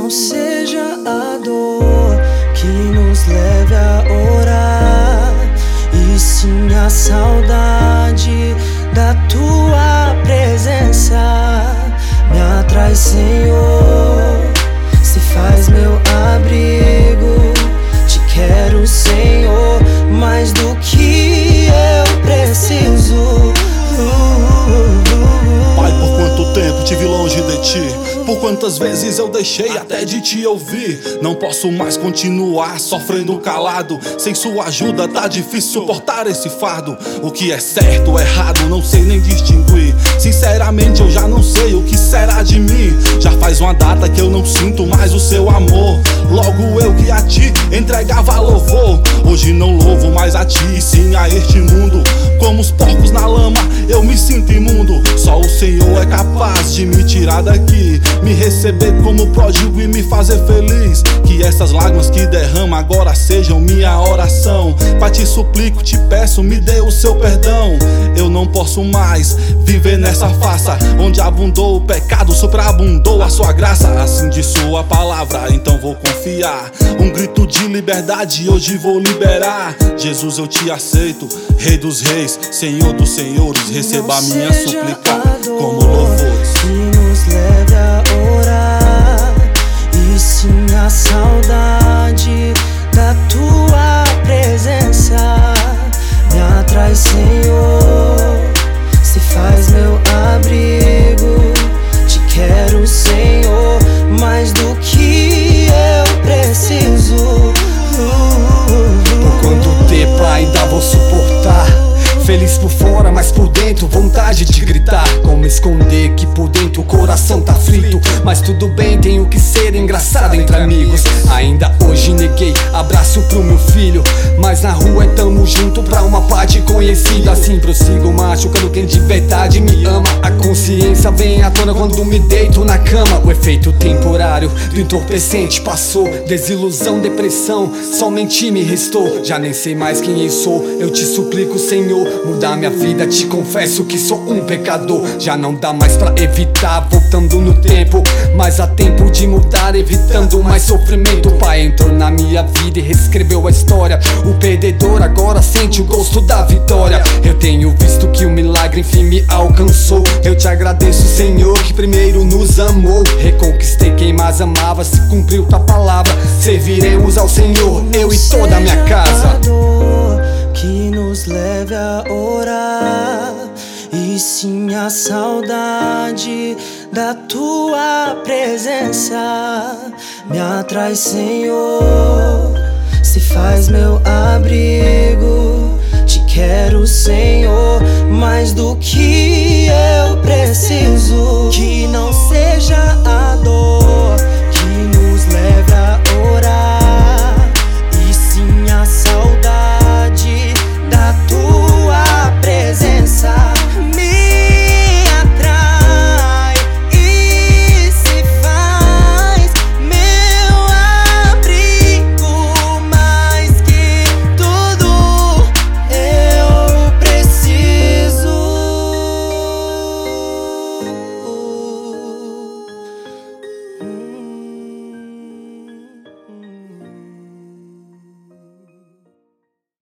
não seja a dor que nos leve a orar, e sim a saudade da tua presença. Me atrai, Senhor, se faz meu abrigo. Te quero, Senhor, mais do que eu preciso. Pai, por quanto tempo tive longe de ti? Por quantas vezes eu deixei até de te ouvir? Não posso mais continuar sofrendo calado. Sem sua ajuda tá difícil suportar esse fardo. O que é certo ou errado não sei nem distinguir. Sinceramente eu já não sei o que será de mim. Já faz uma data que eu não sinto mais o seu amor. Logo eu que a ti entregava louvor, hoje não louvo mais a ti e sim a este mundo. Como os porcos na lama eu me sinto imundo. Só o Senhor é capaz de me tirar daqui, me receber como pródigo e me fazer feliz. Que essas lágrimas que derrama agora sejam minha oração. Pai, te suplico, te peço, me dê o seu perdão. Eu não posso mais viver nessa farsa onde abundou o pecado, superabundou a sua graça. Assim diz sua palavra, então vou confiar. Um grito de liberdade hoje vou liberar. Jesus, eu te aceito, Rei dos reis, Senhor dos senhores. Receba a minha súplica como louvores. Que nos leve a orar, e sim a saudade da tua presença. Me atrai, Senhor, se faz meu abrigo. Te quero, Senhor, mais do que eu preciso. Por quanto tempo ainda vou suportar? Feliz por fora, mas por dentro vontade de gritar. Como esconder que por dentro o coração tá frito? Mas tudo bem, tenho que ser engraçado entre amigos. Ainda hoje neguei abraço pro meu filho, mas na rua é tamo junto pra uma parte conhecida. Assim prossigo machucando quem de verdade me ama. A consciência vem à tona quando me deito na cama. O efeito temporário do entorpecente passou. Desilusão, depressão, somente me restou. Já nem sei mais quem eu sou, eu te suplico, Senhor, mudar minha vida, te confesso que sou um pecador. Já não dá mais pra evitar, voltando no tempo, mas há tempo de mudar, evitando mais sofrimento. O Pai entrou na minha vida e reescreveu a história. O perdedor agora sente o gosto da vitória. Eu tenho visto que o milagre enfim me alcançou. Eu te agradeço, Senhor, que primeiro nos amou. Reconquistei quem mais amava, se cumpriu tua palavra. Serviremos ao Senhor, eu e toda a minha casa. Que nos leve a orar, e sim a saudade da tua presença. Me atrai, Senhor, se faz meu abrigo. Te quero, Senhor, mais do que eu preciso. Que não seja a